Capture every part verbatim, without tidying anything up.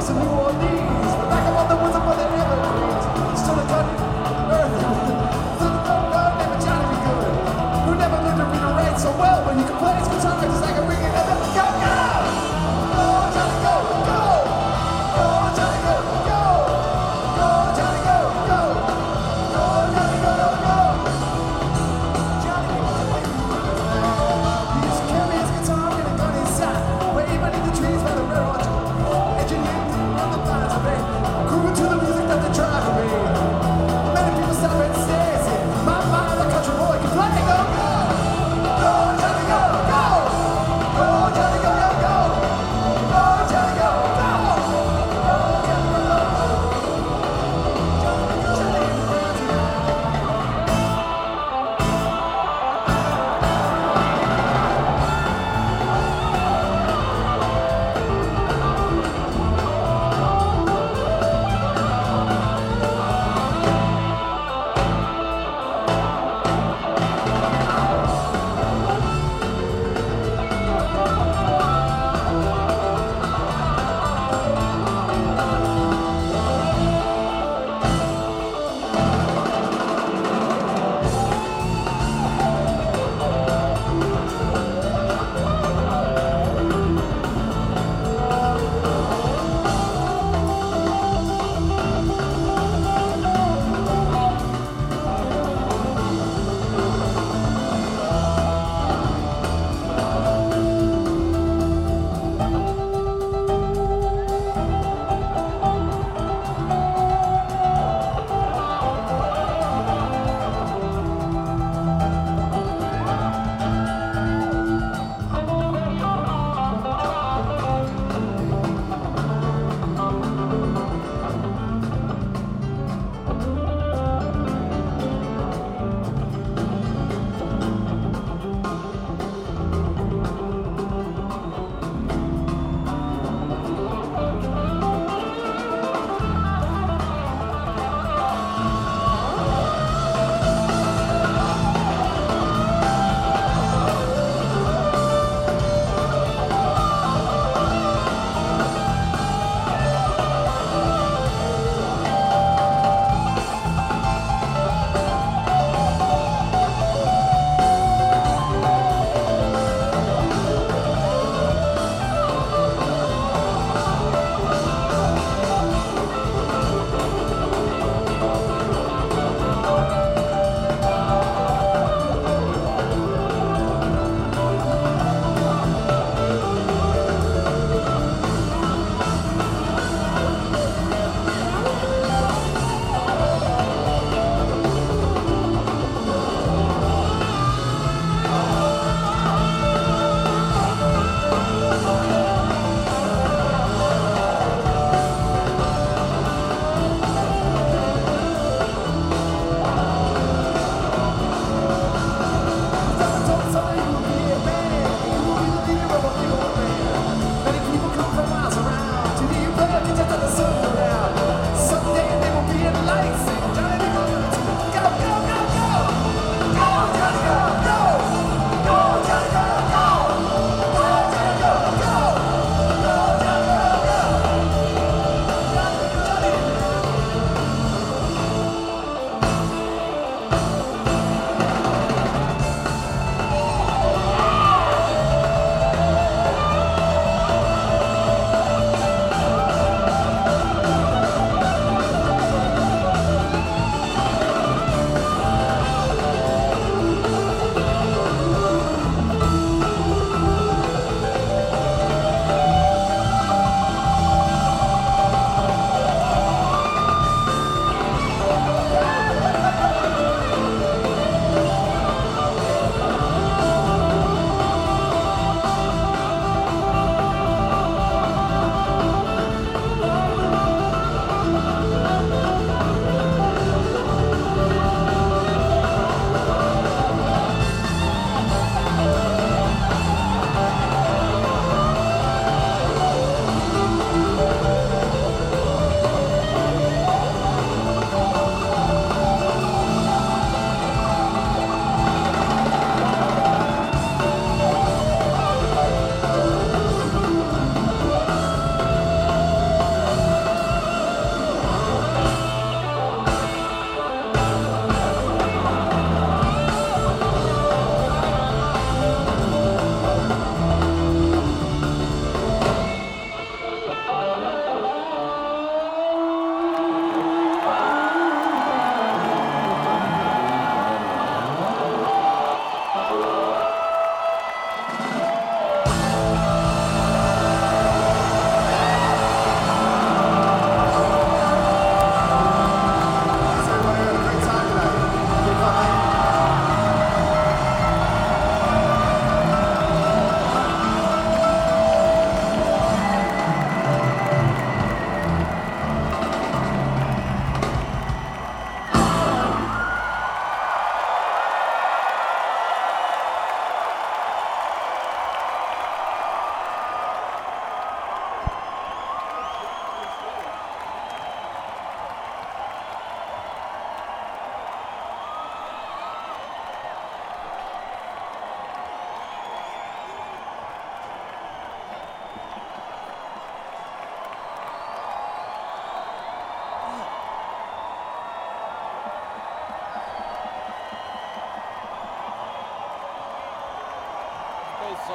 Dallas and New Orleans. But back above the woods above the evergreens, stood a gun earth. Stood a gun named Johnny B. Good, who never learned to read or write so well, but he could play his guitar just like a ringing and then go, go! Go, Johnny, go, go! Go, Johnny, go, go! Go, Johnny, go, go! Go, Johnny, go, go, go! Johnny, he used to carry his guitar in a gun inside, way beneath the trees by the railroad. Engineering on the lines of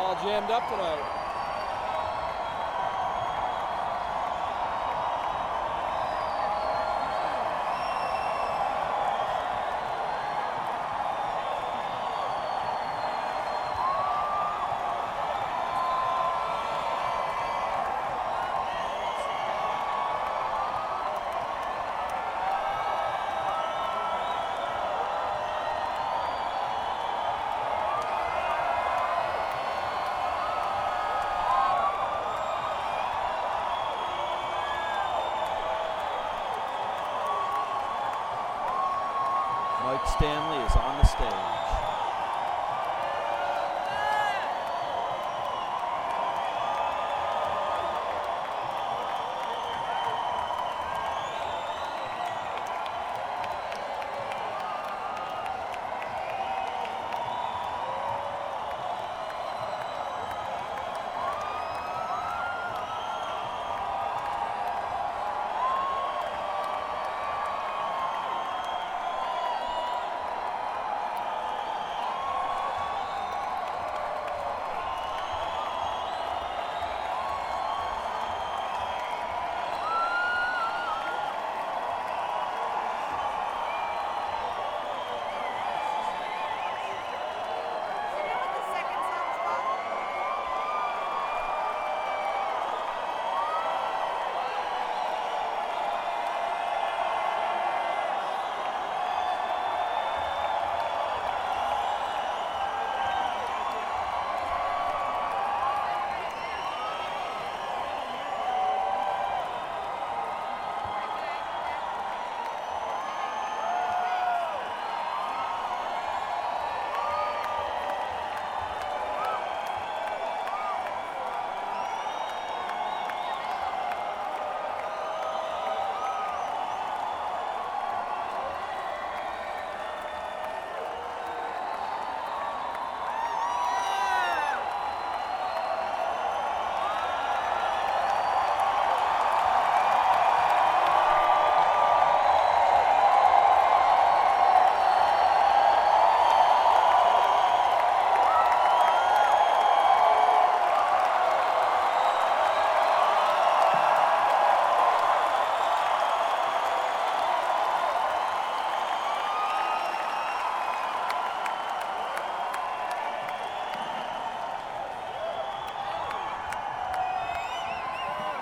all jammed up tonight. Mike Stanley is on the stage.